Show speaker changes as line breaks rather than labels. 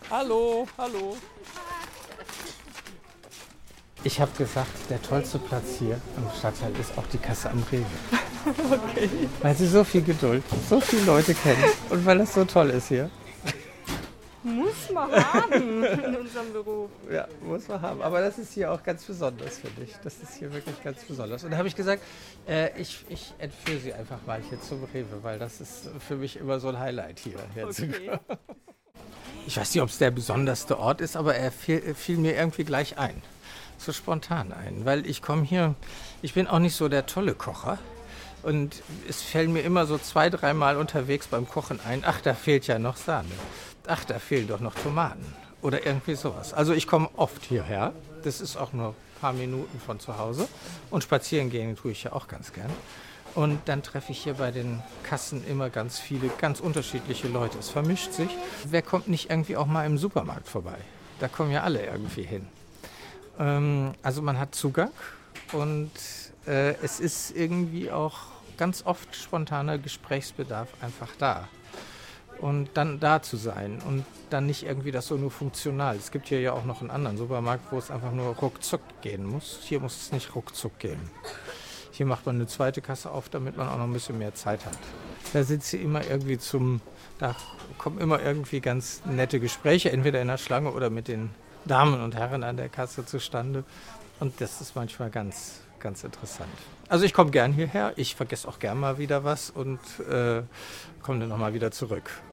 Hallo, hallo. Ich habe gesagt, der tollste Platz hier am Stadtteil ist auch die Kasse am Rewe.
Okay.
Weil sie so viel Geduld, so viele Leute kennen und weil es so toll ist hier.
Muss man haben in unserem Beruf.
Ja, muss man haben. Aber das ist hier auch ganz besonders, finde ich. Das ist hier wirklich ganz besonders. Und da habe ich gesagt, ich entführe sie einfach mal hier zum Rewe, weil das ist für mich immer so ein Highlight hier zu kommen. Ich weiß nicht, ob es der besonderste Ort ist, aber er fiel mir irgendwie gleich ein. So spontan ein. Weil ich komme hier, ich bin auch nicht so der tolle Kocher. Und es fällt mir immer so 2-3 Mal unterwegs beim Kochen ein, ach, da fehlt ja noch Sahne. Ach, da fehlen doch noch Tomaten. Oder irgendwie sowas. Also ich komme oft hierher. Das ist auch nur ein paar Minuten von zu Hause. Und spazieren gehen tue ich ja auch ganz gern. Und dann treffe ich hier bei den Kassen immer ganz viele, ganz unterschiedliche Leute. Es vermischt sich. Wer kommt nicht irgendwie auch mal im Supermarkt vorbei? Da kommen ja alle irgendwie hin. Also man hat Zugang und es ist irgendwie auch ganz oft spontaner Gesprächsbedarf einfach da. Und dann da zu sein und dann nicht irgendwie das so nur funktional. Es gibt hier ja auch noch einen anderen Supermarkt, wo es einfach nur ruckzuck gehen muss. Hier muss es nicht ruckzuck gehen. Hier macht man eine zweite Kasse auf, damit man auch noch ein bisschen mehr Zeit hat. Da sitzt sie immer irgendwie da kommen immer irgendwie ganz nette Gespräche, entweder in der Schlange oder mit den Damen und Herren an der Kasse zustande. Und das ist manchmal ganz, ganz interessant. Also ich komme gern hierher, ich vergesse auch gern mal wieder was und komme dann nochmal wieder zurück.